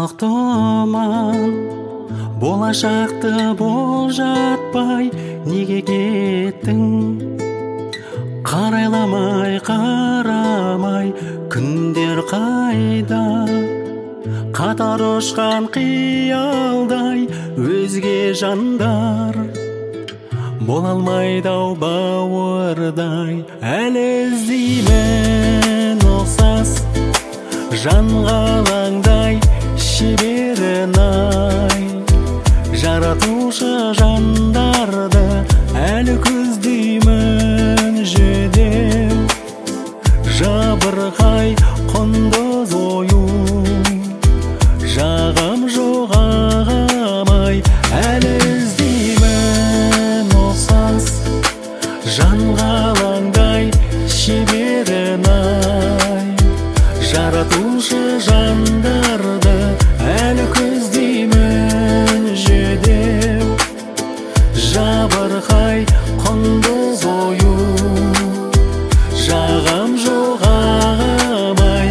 Тоқтаман болашақты болжатпай неге кеттің? Қарайламай қарамай күндер қайда? Қатар ұшқан қиялдай өзге жандар бола алмайды ау бауырдай. Әлі іздеймін ұқсас жан ғалаңдай шеберін ай. Жаратушы жандарды әлі көздеймін жүдеу. Жабырқай құндыз ою жағам жоқ ағамай. Әлі іздеймін ұқсас жан ғалаңдай шеберін ай. Жаратушы жандарды әлі көздеймін жүдеу. Жабырқай құндыз ою жағам жоқ ағамай.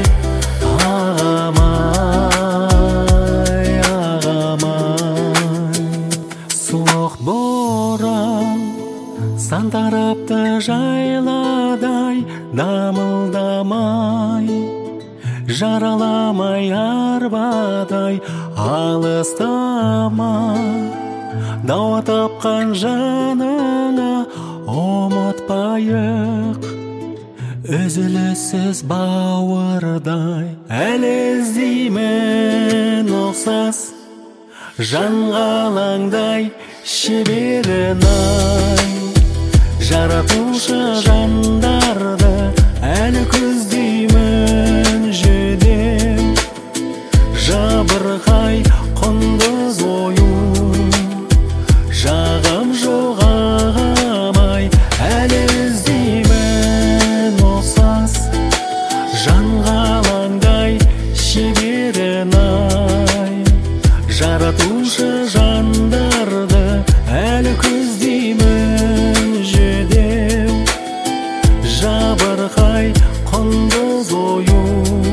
Суық боран сан тарапты жайладай дамылдамай, жараламай арбадай алыстама. Дауа тапқан жаныңа ұмытпайық үзіліссіз бауырдай. Әлі іздеймін ұқсас жан ғалаңдай шеберін ай. Жаратушы жандарды әлі көздеймін жүдеу. Жабырқай құндыз ою жағам жоқ ағамай. Әлі іздеймін ұқсас жан ғалаңдай шеберін ай. Жаратушы жандарды әлі көздеймін жүдеу. Жабырқай құндыз ою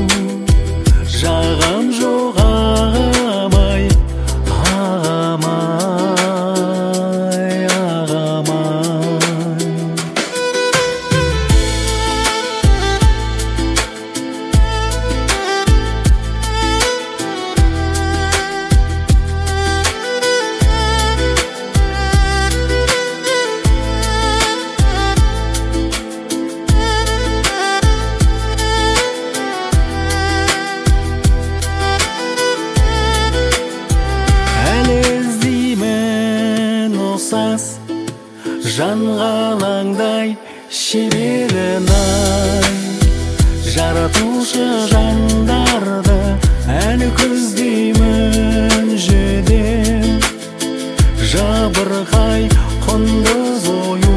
жағам жоқ ағамай. Жан ғалаңдай шеберін ай. Жаратушы жандарды әлі көздеймін жүдеу. Жабырқай құндыз ою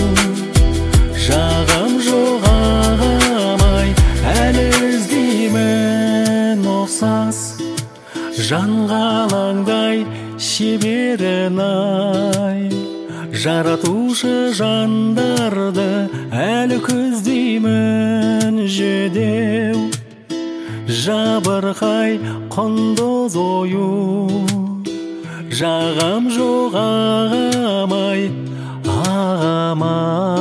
жағам жоқ ағамай. Әлі іздеймін ұқсас жан ғалаңдай шеберін ай. Жаратушы жандарды әлі көздеймін жүдеу. Жабырқай құндыз ою жағам жоқ ағамай.